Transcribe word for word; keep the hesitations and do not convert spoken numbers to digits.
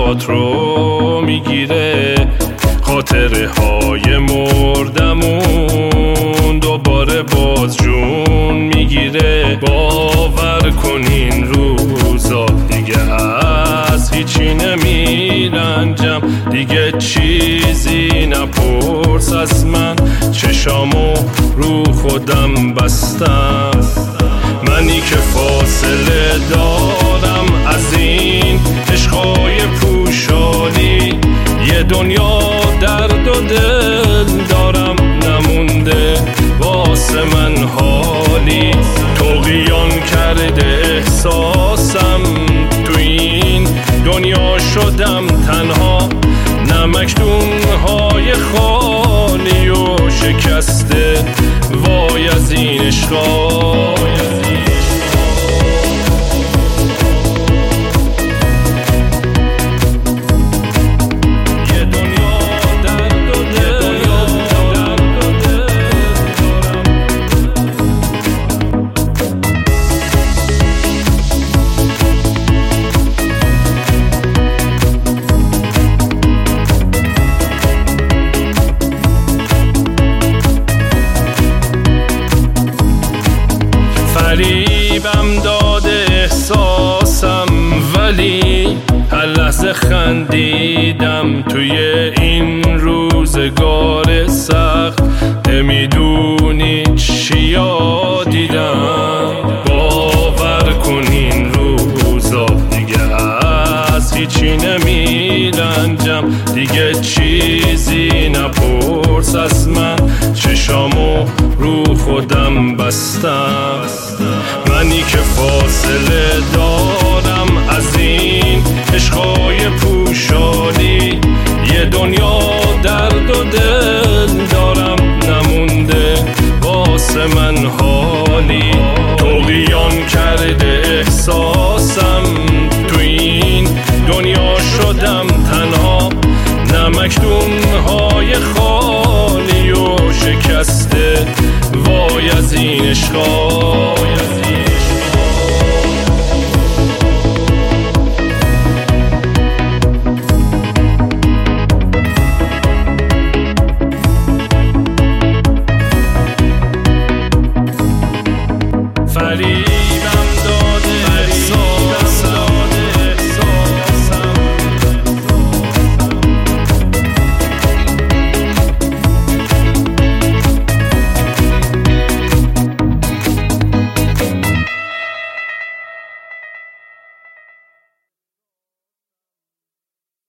تئاتر میگیره، خاطره های مردمون دوباره باز جون میگیره. باور کنین روزا دیگه از هیچی نمیرنجم، دیگه چیزی نپرس از من، چشامو رو خودم بستم. منی که فاصله دارم از این عشقای پوشالی، یه دنیا درد و دل دارم نمونده واسه من حالی. طغیان کرده احساسم، تو این دنیا شدم تنها، نمکدونهای خالی و شکسته. وای از این عشقا، فریبم داده احساسم، ولی هر لحظه خندیدم توی این روزگار سخت. نمیدونی چیا دیدم، باور کنین روزا دیگه از هیچی نمیرنجم، دیگه چیزی نپرس از من، چشامو رو خودم بستم. منی که فاصله دارم از این عشقای پوشالی، یه دنیا درد و دل دارم نمونده واسه من حالی. طغیان کرده احساسم، تو این دنیا شدم تنها، نمکدونهای خالی و شکسته. وای از این عشقا، فرید